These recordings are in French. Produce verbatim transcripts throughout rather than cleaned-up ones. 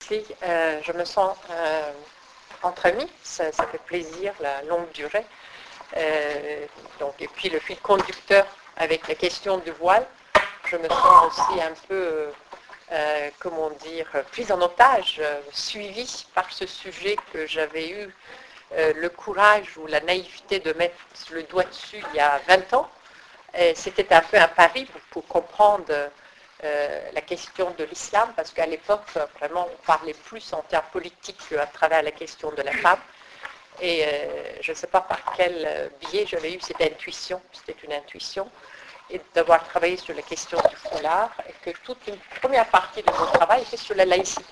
merci. Euh, je me sens euh, entre amis, ça, ça fait plaisir, la longue durée. Euh, donc, et puis le fil conducteur avec la question du voile, je me sens aussi un peu, euh, comment dire, prise en otage, euh, suivie par ce sujet que j'avais eu euh, le courage ou la naïveté de mettre le doigt dessus il y a vingt ans. Et c'était un peu un pari pour, pour comprendre euh, la question de l'islam, parce qu'à l'époque, vraiment, on parlait plus en termes politiques qu'à travers la question de la femme. Et euh, je ne sais pas par quel biais j'avais eu cette intuition, c'était une intuition, et d'avoir travaillé sur la question du foulard, et que toute une première partie de mon travail était sur la laïcité.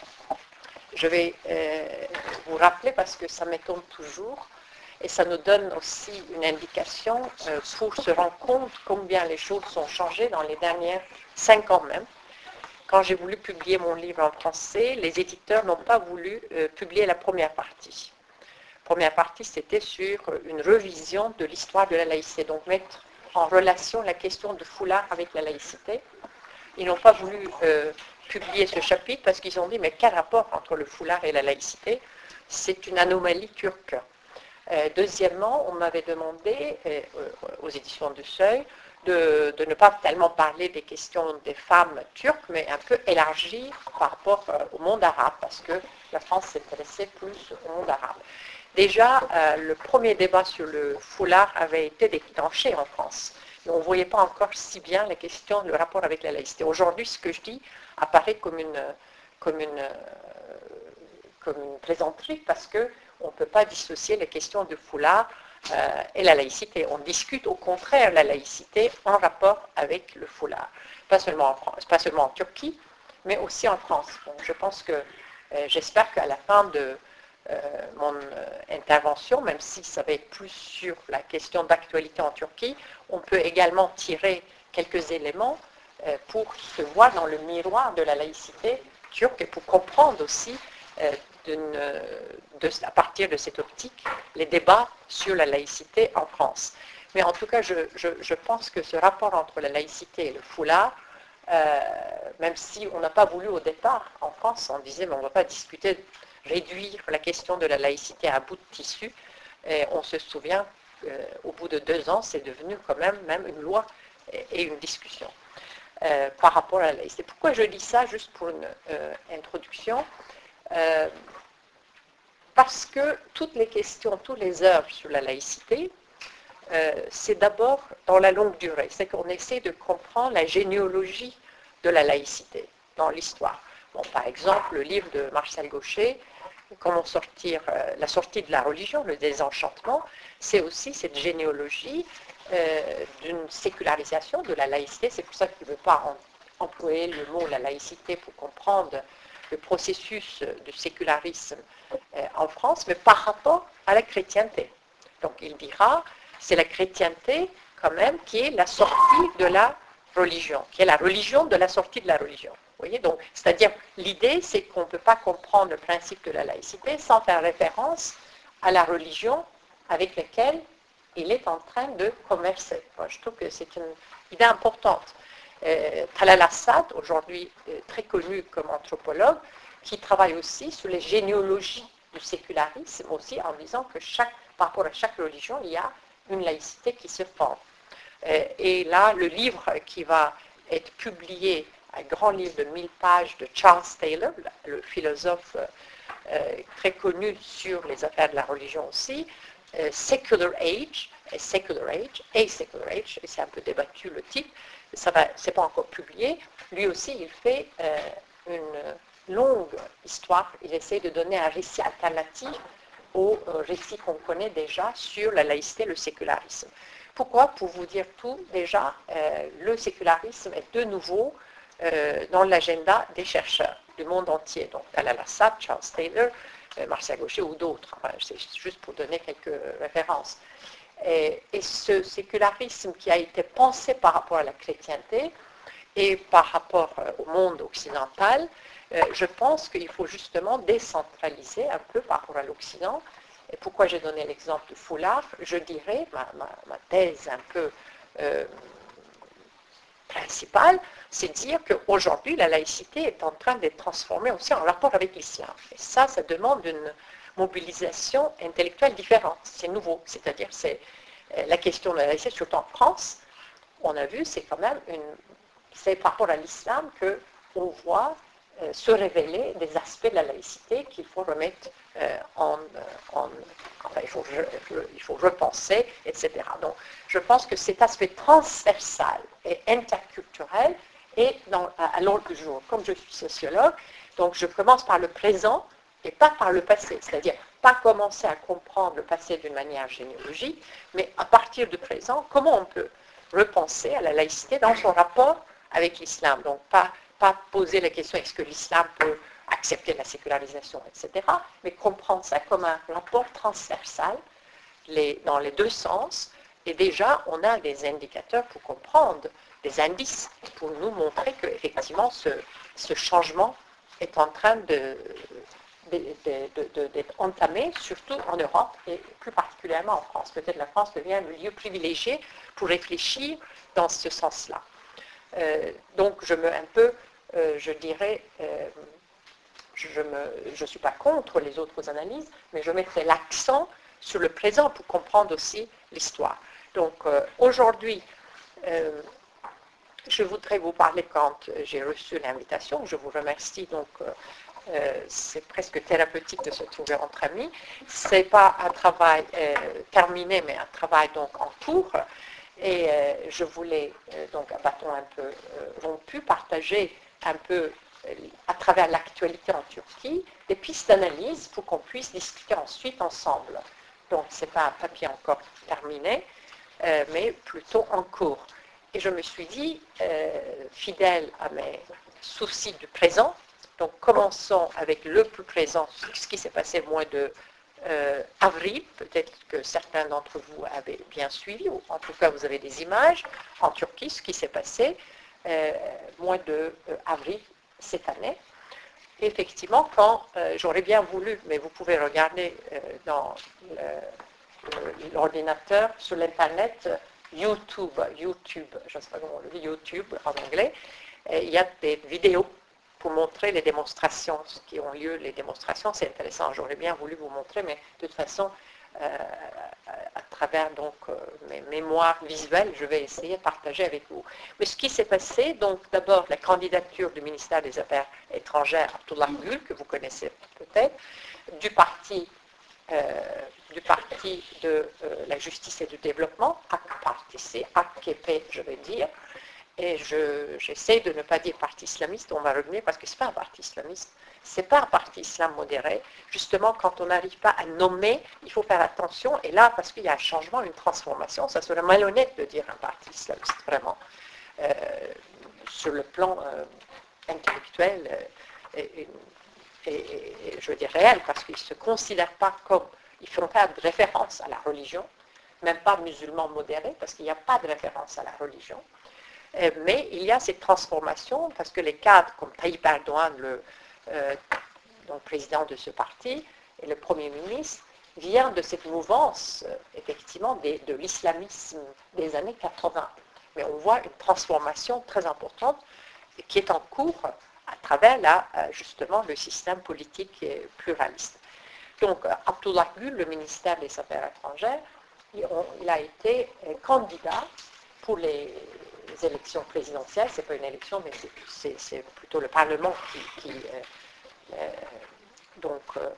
Je vais euh, vous rappeler, parce que ça m'étonne toujours, et ça nous donne aussi une indication euh, pour se rendre compte combien les choses sont changées dans les dernières cinq ans même. Quand j'ai voulu publier mon livre en français, les éditeurs n'ont pas voulu euh, publier la première partie. La première partie, c'était sur une revision de l'histoire de la laïcité, donc mettre en relation la question du foulard avec la laïcité. Ils n'ont pas voulu euh, publier ce chapitre parce qu'ils ont dit, mais quel rapport entre le foulard et la laïcité? C'est une anomalie turque. Euh, deuxièmement, on m'avait demandé, euh, aux éditions du Seuil, de, de ne pas tellement parler des questions des femmes turques, mais un peu élargir par rapport euh, au monde arabe, parce que la France s'intéressait plus au monde arabe. Déjà, euh, le premier débat sur le foulard avait été déclenché en France. Et on ne voyait pas encore si bien la question, le rapport avec la laïcité. Aujourd'hui, ce que je dis apparaît comme une, comme une, euh, comme une plaisanterie, parce que on ne peut pas dissocier les questions du foulard euh, et la laïcité. On discute au contraire la laïcité en rapport avec le foulard. Pas seulement en France, pas seulement en Turquie, mais aussi en France. Donc, je pense que, euh, j'espère qu'à la fin de euh, mon euh, intervention, même si ça va être plus sur la question d'actualité en Turquie, on peut également tirer quelques éléments euh, pour se voir dans le miroir de la laïcité turque et pour comprendre aussi euh, De, à partir de cette optique, les débats sur la laïcité en France. Mais en tout cas, je, je, je pense que ce rapport entre la laïcité et le foulard, euh, même si on n'a pas voulu au départ, en France, on disait, mais on ne va pas discuter, réduire la question de la laïcité à un bout de tissu, et on se souvient qu'au bout de deux ans, c'est devenu quand même, même une loi et, et une discussion euh, par rapport à la laïcité. Pourquoi je dis ça, juste pour une euh, introduction euh, Parce que toutes les questions, toutes les œuvres sur la laïcité, euh, c'est d'abord dans la longue durée. C'est qu'on essaie de comprendre la généalogie de la laïcité dans l'histoire. Bon, par exemple, le livre de Marcel Gauchet, Comment sortir, euh, la sortie de la religion, le désenchantement, c'est aussi cette généalogie euh, d'une sécularisation de la laïcité. C'est pour ça qu'il ne veut pas en, employer le mot la laïcité pour comprendre le processus de sécularisme euh, en France, mais par rapport à la chrétienté. Donc il dira, c'est la chrétienté quand même qui est la sortie de la religion, qui est la religion de la sortie de la religion. Vous voyez, donc, c'est-à-dire, l'idée, c'est qu'on ne peut pas comprendre le principe de la laïcité sans faire référence à la religion avec laquelle il est en train de commercer. Moi, je trouve que c'est une idée importante. Euh, Talal Assad, aujourd'hui euh, très connu comme anthropologue, qui travaille aussi sur les généalogies du sécularisme, aussi en disant que chaque, par rapport à chaque religion, il y a une laïcité qui se forme. Euh, et là, le livre qui va être publié, un grand livre de mille pages de Charles Taylor, le philosophe euh, très connu sur les affaires de la religion aussi, euh, Secular Age, et Secular Age, et Secular Age, et c'est un peu débattu le titre, ça va, c'est pas encore publié. Lui aussi, il fait euh, une longue histoire, il essaie de donner un récit alternatif au euh, récit qu'on connaît déjà sur la laïcité et le sécularisme. Pourquoi? Pour vous dire tout, déjà, euh, le sécularisme est de nouveau euh, dans l'agenda des chercheurs du monde entier. Donc, Talal Assad, Charles Taylor, euh, Marcel Gauchet ou d'autres. Enfin, c'est juste pour donner quelques références. Et, et ce sécularisme qui a été pensé par rapport à la chrétienté et par rapport euh, au monde occidental, euh, je pense qu'il faut justement décentraliser un peu par rapport à l'Occident. Et pourquoi j'ai donné l'exemple du foulard? Je dirais, ma, ma, ma thèse un peu euh, principal, c'est dire qu'aujourd'hui, la laïcité est en train d'être transformée aussi en rapport avec l'islam. Et ça, ça demande une mobilisation intellectuelle différente. C'est nouveau. C'est-à-dire, c'est la question de la laïcité, surtout en France, on a vu, c'est quand même une... C'est par rapport à l'islam qu'on voit euh, se révéler des aspects de la laïcité qu'il faut remettre euh, en... en enfin, il faut, il faut repenser, et cetera. Donc, je pense que cet aspect transversal et interculturel est dans, à, à l'ordre du jour. Comme je suis sociologue, donc je commence par le présent et pas par le passé. C'est-à-dire, pas commencer à comprendre le passé d'une manière généalogique, mais à partir du présent, comment on peut repenser à la laïcité dans son rapport avec l'islam. Donc, pas, pas poser la question est-ce que l'islam peut accepter la sécularisation, et cetera, mais comprendre ça comme un rapport transversal les, dans les deux sens. Et déjà, on a des indicateurs pour comprendre, des indices pour nous montrer qu'effectivement, ce, ce changement est en train de, de, de, de, d'être entamé, surtout en Europe et plus particulièrement en France. Peut-être la France devient le lieu privilégié pour réfléchir dans ce sens-là. Euh, donc, je me, un peu, euh, je dirais, euh, je ne suis pas contre les autres analyses, mais je mettrai l'accent sur le présent pour comprendre aussi l'histoire. Donc, euh, aujourd'hui, euh, je voudrais vous parler quand j'ai reçu l'invitation. Je vous remercie. Donc, euh, euh, c'est presque thérapeutique de se trouver entre amis. Ce n'est pas un travail euh, terminé, mais un travail donc en cours. Et euh, je voulais, euh, donc, à bâton un peu euh, rompu, partager un peu, euh, à travers l'actualité en Turquie, des pistes d'analyse pour qu'on puisse discuter ensuite ensemble. Donc, ce n'est pas un papier encore terminé, euh, mais plutôt en cours. Et je me suis dit, euh, fidèle à mes soucis du présent, donc commençons avec le plus présent, ce qui s'est passé le mois de euh, avril, peut-être que certains d'entre vous avez bien suivi, ou en tout cas vous avez des images, en Turquie, ce qui s'est passé euh, mois de euh, avril cette année. Effectivement, quand euh, j'aurais bien voulu, mais vous pouvez regarder euh, dans l'ordinateur, sur l'internet, YouTube, YouTube, je ne sais pas comment on le dit, YouTube en anglais, et il y a des vidéos pour montrer les démonstrations, ce qui ont lieu, les démonstrations, c'est intéressant. J'aurais bien voulu vous montrer, mais de toute façon, euh, à travers donc euh, mes mémoires visuelles, je vais essayer de partager avec vous. Mais ce qui s'est passé, donc d'abord la candidature du ministère des Affaires étrangères, Abdullah Gül, que vous connaissez peut-être, du parti Euh, du parti de euh, la justice et du développement, A K Parti, c'est A K P, je vais dire, et je, j'essaie de ne pas dire parti islamiste, on va revenir, parce que ce n'est pas un parti islamiste, ce n'est pas un parti islam modéré. Justement, quand on n'arrive pas à nommer, il faut faire attention, et là, parce qu'il y a un changement, une transformation, ça serait malhonnête de dire un parti islamiste, vraiment, euh, sur le plan euh, intellectuel, euh, et, et, Et, et je veux dire réel, parce qu'ils ne se considèrent pas comme, ils ne font pas de référence à la religion, même pas musulmans modérés, parce qu'il n'y a pas de référence à la religion. Euh, mais il y a cette transformation, parce que les cadres comme Tayyip Erdogan, le euh, donc président de ce parti, et le Premier ministre, vient de cette mouvance, euh, effectivement, des, de l'islamisme des années quatre-vingts. Mais on voit une transformation très importante qui est en cours à travers là, justement le système politique pluraliste. Donc, Abdullah Gül, le ministère des Affaires étrangères, il a été candidat pour les élections présidentielles. Ce n'est pas une élection, mais c'est, c'est plutôt le Parlement qui, qui euh, euh, donc, euh,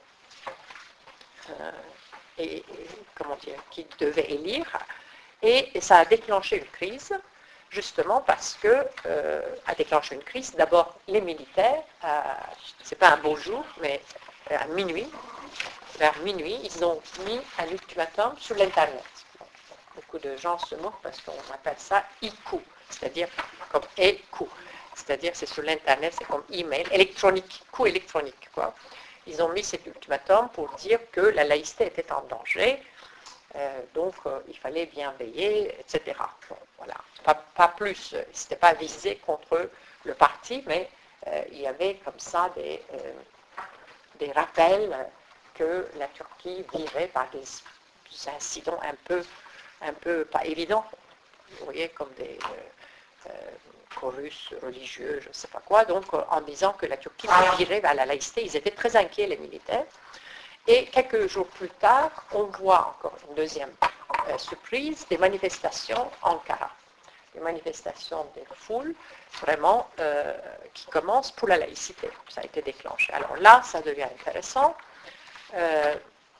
euh, et, et, comment dire, qui devait élire. Et, et ça a déclenché une crise, justement parce que euh, a déclenché une crise. D'abord, les militaires, euh, c'est pas un beau jour, mais euh, à minuit, vers minuit, ils ont mis un ultimatum sur l'Internet. Beaucoup de gens se moquent parce qu'on appelle ça I Q, c'est-à-dire comme E-Q, c'est-à-dire c'est sur l'Internet, c'est comme email, électronique, coup électronique, quoi. Ils ont mis cet ultimatum pour dire que la laïcité était en danger. Euh, donc, euh, il fallait bien veiller, et cetera. Bon, voilà. Pas, pas plus, ce n'était pas visé contre le parti, mais euh, il y avait comme ça des, euh, des rappels que la Turquie vivait par des, des incidents un peu, un peu pas évidents, vous voyez, comme des, euh, euh, chorus religieux, je ne sais pas quoi, donc euh, en disant que la Turquie se virait vers la laïcité. Ils étaient très inquiets, les militaires. Et quelques jours plus tard, on voit encore une deuxième euh, surprise, des manifestations en Ankara. Des manifestations des foules, vraiment, euh, qui commencent pour la laïcité. Ça a été déclenché. Alors là, ça devient intéressant, euh,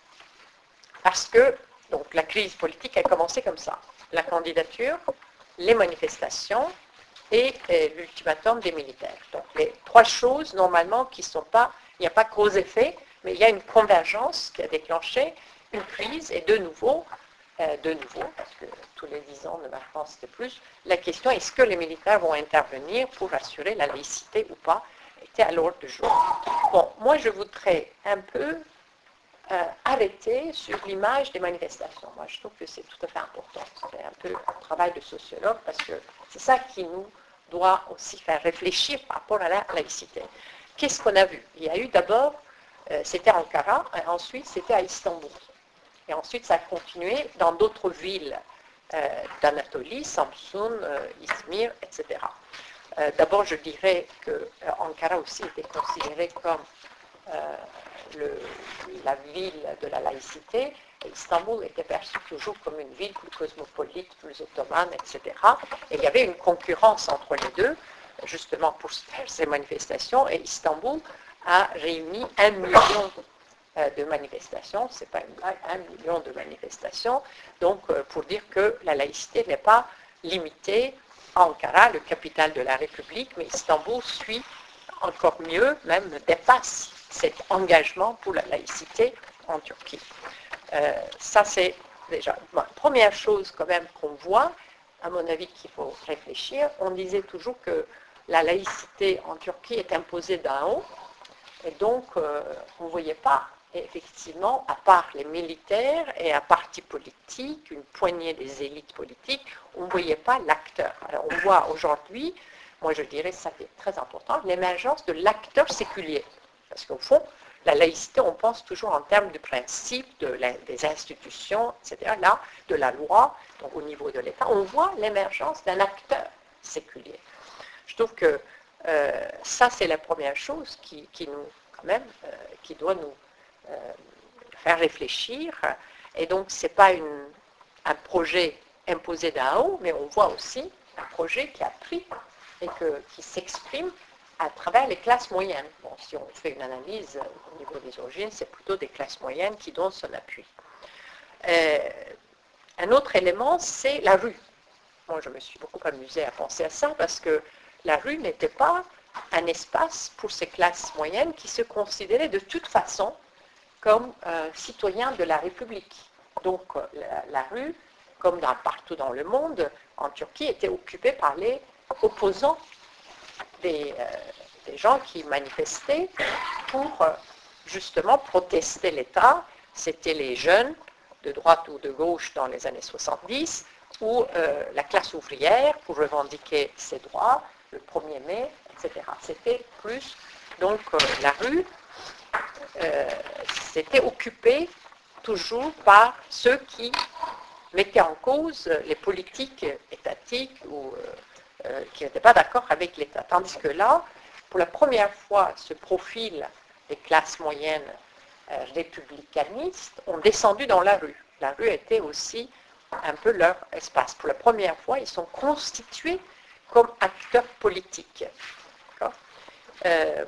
parce que donc, la crise politique a commencé comme ça. La candidature, les manifestations et euh, l'ultimatum des militaires. Donc les trois choses, normalement, qui ne sont pas, il n'y a pas cause effet, mais il y a une convergence qui a déclenché une crise, et de nouveau, euh, de nouveau, parce que tous les dix ans, de maintenant c'était plus, la question est-ce que les militaires vont intervenir pour assurer la laïcité ou pas, était à l'ordre du jour. Bon, moi je voudrais un peu euh, arrêter sur l'image des manifestations. Moi je trouve que c'est tout à fait important. C'est un peu un travail de sociologue, parce que c'est ça qui nous doit aussi faire réfléchir par rapport à la laïcité. Qu'est-ce qu'on a vu? Il y a eu d'abord, euh, c'était à Ankara, et ensuite c'était à Istanbul. Et ensuite, ça a continué dans d'autres villes euh, d'Anatolie, Samsun, euh, Izmir, et cetera. Euh, d'abord, je dirais que euh, Ankara aussi était considérée comme euh, le, la ville de la laïcité, et Istanbul était perçue toujours comme une ville plus cosmopolite, plus ottomane, et cetera. Et il y avait une concurrence entre les deux, justement pour faire ces manifestations, et Istanbul a réuni un million de manifestations, c'est pas une blague, un million de manifestations, donc euh, pour dire que la laïcité n'est pas limitée à Ankara, le capitale de la République, mais Istanbul suit encore mieux, même dépasse cet engagement pour la laïcité en Turquie. Euh, ça c'est déjà, bon, première chose quand même qu'on voit, à mon avis qu'il faut réfléchir, on disait toujours que la laïcité en Turquie est imposée d'en haut, et donc euh, on ne voyait pas effectivement, à part les militaires et un parti politique, une poignée des élites politiques, on ne voyait pas l'acteur. Alors on voit aujourd'hui, moi je dirais ça c'est très important, l'émergence de l'acteur séculier. Parce qu'au fond, la laïcité, on pense toujours en termes de principes, de la, des institutions, et cetera. Là, de la loi, donc au niveau de l'État, on voit l'émergence d'un acteur séculier. Je trouve que euh, ça c'est la première chose qui, qui nous, quand même, euh, qui doit nous Euh, faire réfléchir. Et donc, ce n'est pas une, un projet imposé d'en haut, mais on voit aussi un projet qui a pris et que, qui s'exprime à travers les classes moyennes. Bon, si on fait une analyse au niveau des origines, c'est plutôt des classes moyennes qui donnent son appui. Euh, un autre élément, c'est la rue. Moi, je me suis beaucoup amusée à penser à ça, parce que la rue n'était pas un espace pour ces classes moyennes qui se considéraient de toute façon comme euh, citoyens de la République. Donc euh, la, la rue, comme dans, partout dans le monde, en Turquie, était occupée par les opposants des, euh, des gens qui manifestaient pour euh, justement protester l'État. C'était les jeunes, de droite ou de gauche dans les années soixante-dix, ou euh, la classe ouvrière pour revendiquer ses droits, le premier mai, et cetera. C'était plus, donc, euh, la rue, Euh, c'était occupé toujours par ceux qui mettaient en cause les politiques étatiques ou euh, euh, qui n'étaient pas d'accord avec l'État. Tandis que là, pour la première fois, se profilent les classes moyennes euh, républicanistes ont descendu dans la rue. La rue était aussi un peu leur espace. Pour la première fois, ils sont constitués comme acteurs politiques. D'accord euh,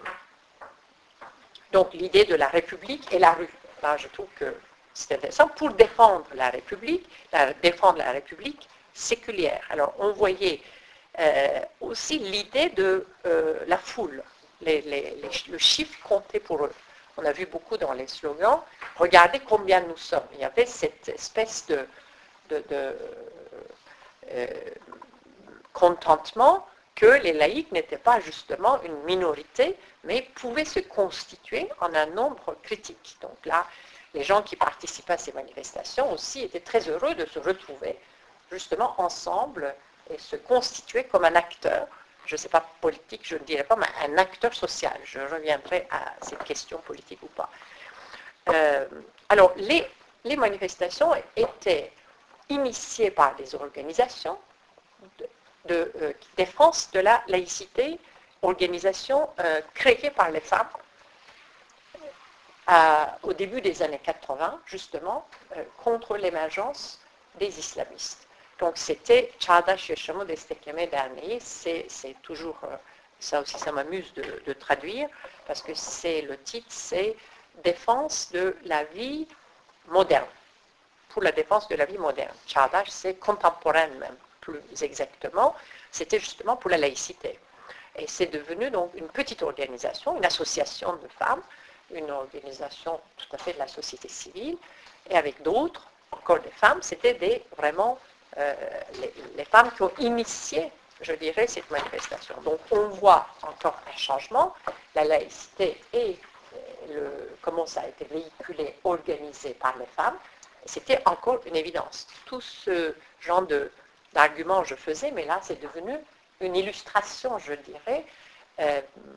Donc l'idée de la République et la rue. Là, je trouve que c'est intéressant pour défendre la République, la, défendre la République séculière. Alors on voyait euh, aussi l'idée de euh, la foule. Les, les, les, le chiffre comptait pour eux. On a vu beaucoup dans les slogans, regardez combien nous sommes. Il y avait cette espèce de, de, de euh, contentement que les laïcs n'étaient pas justement une minorité, mais pouvaient se constituer en un nombre critique. Donc là, les gens qui participaient à ces manifestations aussi étaient très heureux de se retrouver justement ensemble et se constituer comme un acteur, je ne sais pas politique, je ne dirais pas, mais un acteur social. Je reviendrai à cette question politique ou pas. Euh, alors, les, les manifestations étaient initiées par des organisations, de, de euh, défense de la laïcité, organisation euh, créée par les femmes à, au début des années quatre-vingts, justement, euh, contre l'émergence des islamistes. Donc c'était Çağdaş Yaşamı Destekleme Derneği, c'est, c'est toujours, euh, ça aussi ça m'amuse de, de traduire, parce que c'est le titre, c'est Défense de la vie moderne, pour la défense de la vie moderne. Çağdaş, c'est contemporaine même, plus exactement, c'était justement pour la laïcité. Et c'est devenu donc une petite organisation, une association de femmes, une organisation tout à fait de la société civile, et avec d'autres, encore des femmes, c'était des, vraiment euh, les, les femmes qui ont initié, je dirais, cette manifestation. Donc on voit encore un changement, la laïcité et le, comment ça a été véhiculé, organisé par les femmes, c'était encore une évidence. Tout ce genre de, d'arguments je faisais, mais là c'est devenu une illustration, je dirais, euh,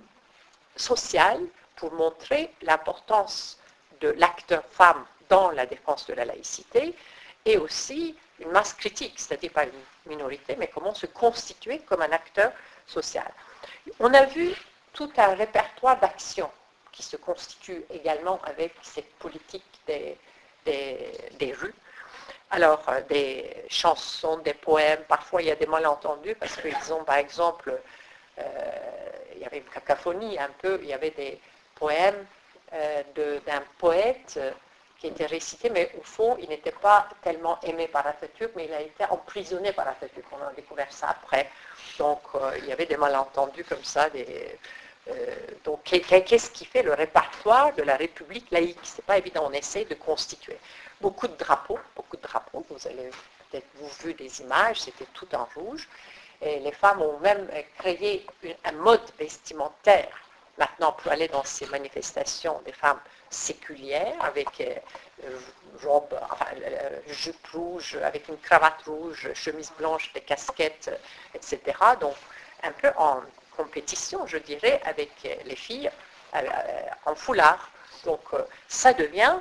sociale pour montrer l'importance de l'acteur femme dans la défense de la laïcité et aussi une masse critique, c'est-à-dire pas une minorité, mais comment se constituer comme un acteur social. On a vu tout un répertoire d'actions qui se constitue également avec cette politique des, des, des rues. Alors, euh, des chansons, des poèmes, parfois il y a des malentendus parce qu'ils ont, par exemple, euh, il y avait une cacophonie un peu, il y avait des poèmes euh, de, d'un poète euh, qui était récité, mais au fond, il n'était pas tellement aimé par Atatürk, mais il a été emprisonné par Atatürk. On a découvert ça après. Donc, euh, il y avait des malentendus comme ça. Des, euh, donc, qu'est-ce qui fait le répertoire de la République laïque? C'est pas évident. On essaie de constituer. Beaucoup de drapeaux, beaucoup de drapeaux. Vous avez peut-être vous vu des images, c'était tout en rouge. Et les femmes ont même créé une, un mode vestimentaire maintenant pour aller dans ces manifestations des femmes séculières avec euh, robe, enfin, euh, jupe rouge, avec une cravate rouge, chemise blanche, des casquettes, et cetera. Donc un peu en compétition, je dirais, avec les filles euh, en foulard. Donc euh, ça devient,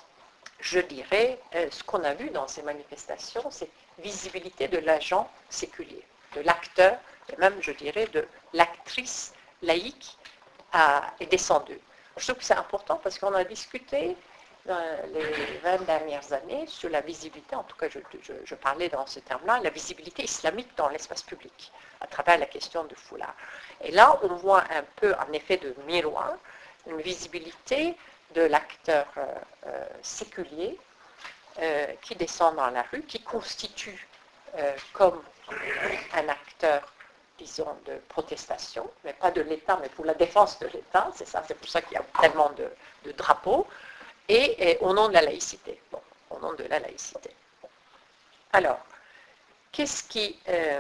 je dirais, euh, ce qu'on a vu dans ces manifestations, c'est visibilité de l'agent séculier, de l'acteur, et même, je dirais, de l'actrice laïque a, est descendue. Je trouve que c'est important parce qu'on a discuté dans les vingt dernières années sur la visibilité, en tout cas je, je, je parlais dans ce terme-là, la visibilité islamique dans l'espace public, à travers la question du foulard. Et là, on voit un peu, en effet, de miroir, une visibilité de l'acteur euh, euh, séculier euh, qui descend dans la rue, qui constitue euh, comme un acteur, disons, de protestation, mais pas de l'État, mais pour la défense de l'État, c'est ça, c'est pour ça qu'il y a tellement de, de drapeaux, et, et au nom de la laïcité. Bon, au nom de la laïcité. Alors, qu'est-ce qui... Euh,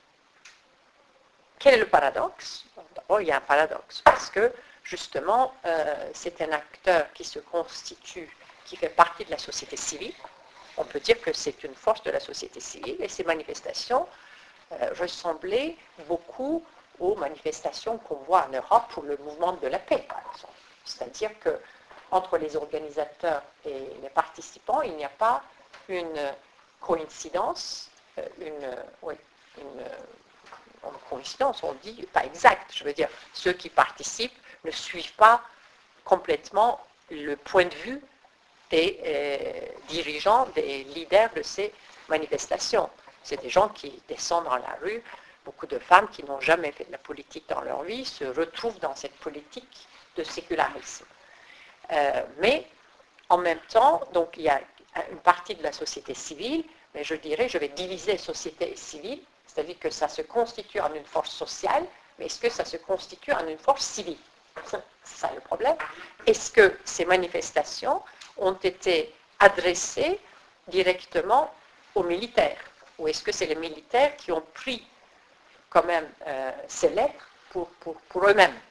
quel est le paradoxe? Bon, d'abord, il y a un paradoxe, parce que, justement, euh, c'est un acteur qui se constitue, qui fait partie de la société civile. On peut dire que c'est une force de la société civile, et ces manifestations euh, ressemblaient beaucoup aux manifestations qu'on voit en Europe pour le mouvement de la paix, par exemple. C'est-à-dire que entre les organisateurs et les participants, il n'y a pas une coïncidence, une, oui, une, une coïncidence, on dit pas exact. Je veux dire, ceux qui participent ne suivent pas complètement le point de vue des euh, dirigeants, des leaders de ces manifestations. C'est des gens qui descendent dans la rue, beaucoup de femmes qui n'ont jamais fait de la politique dans leur vie se retrouvent dans cette politique de sécularisme. Euh, mais en même temps, donc il y a une partie de la société civile, mais je dirais, je vais diviser société et civile, c'est-à-dire que ça se constitue en une force sociale, mais est-ce que ça se constitue en une force civile? C'est ça le problème. Est-ce que ces manifestations ont été adressées directement aux militaires? Ou est-ce que c'est les militaires qui ont pris quand même euh, ces lettres pour, pour, pour eux-mêmes?